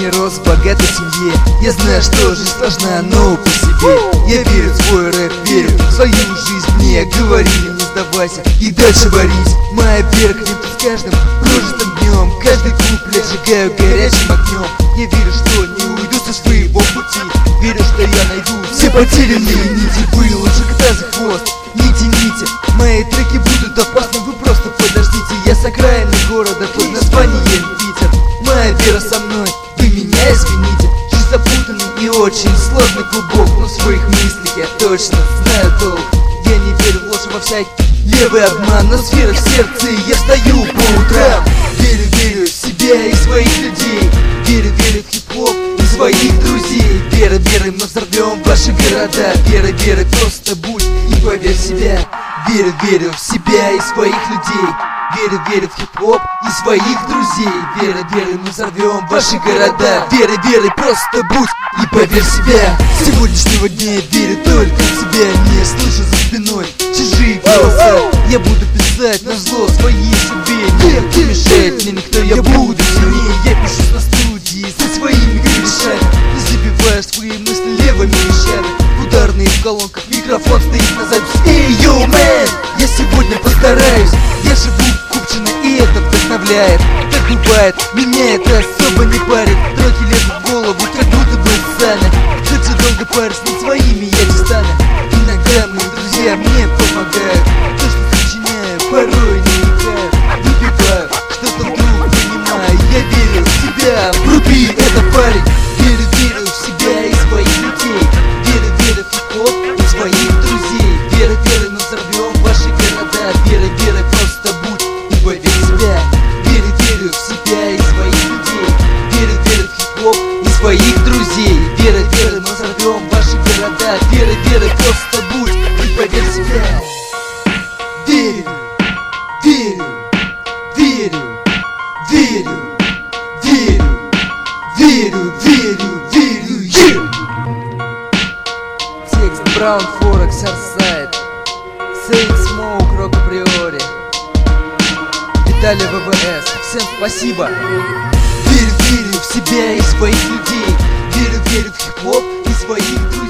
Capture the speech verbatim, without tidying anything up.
не рос в богатой семье. Я знаю, что жизнь сложна, но по себе. Я верю в свой рэп, верю в свою жизнь. Мне говорили, не сдавайся и дальше борись. Моя вера крепнет с каждым прожитым днем. Каждый куплет сжигаю горячим огнем. Я верю, что не уйду со своего пути. Верю, что я найду все потерянные нити. Вы лучше кота за хвост не тяните. Мои треки будут опасны, вы просто подождите. Я с окраины города под названием Питер. Моя вера со мной, вы меня извините. Жизнь запутанный и очень сложный клубок, но в своих мыслях я точно знаю толк. Я не верю в ложь, во всякий левый обман, но с верой в сердце я встаю по утрам. Верю, верю в себя и своих людей. Верю, верю в хип-хоп и своих друзей. Вера, верой мы взорвем ваши города. Вера, верой просто будь и поверь в себя. Верю, верю в себя и своих людей. Верю, верю в хип-хоп и своих друзей. Вера, верой мы взорвем ваши города. Вера, верой просто будь и поверь в себя. С сегодняшнего дня я верю только в себя. Не слышу за спиной чужие голоса. Я буду писать на зло своей судьбе. Не мешает мне никто, я буду сильнее. Я пишу на студии со своими корешами. Ты забиваешь свои мысли левыми вещами. Ударные в колонках, микрофон стоит на запись. Эй, йоу, мэн, я сегодня постараюсь. Я живу купчино, и это вдохновляет. Так бывает, меня это особо не парит. Треки лезут в голову, как будто бы сами. Хоть и долго парюсь над своими я местами. Иногда мои друзья мне помогают. То, что сочиняю, порой не вникаю. Выпиваю, что-то вдруг понимаю. Я верю в себя, вруби это, парень. Верю, верю в себя и своих людей. Верю, верю в хип-хоп и своих друзей. Верю, верю, мы взорвем ваши города. Верю, верю, просто будь и поверь в себя. Верю, верю в себя и своих людей. Верю, верю в хип-хоп и своих друзей. Верю, верю, мы взорвем ваши города. Верю, верю, просто будь и поверь в себя. Верю, верю, верю, верю, верю, верю, верю, верю, верю. Текст Браун, Форекс, Арсайд, Сейн Смоук, Рок Априори, Виталий ВВС. Всем спасибо. Верю, верю в себя и своих людей. Верю, верю в хип-хоп и своих друзей.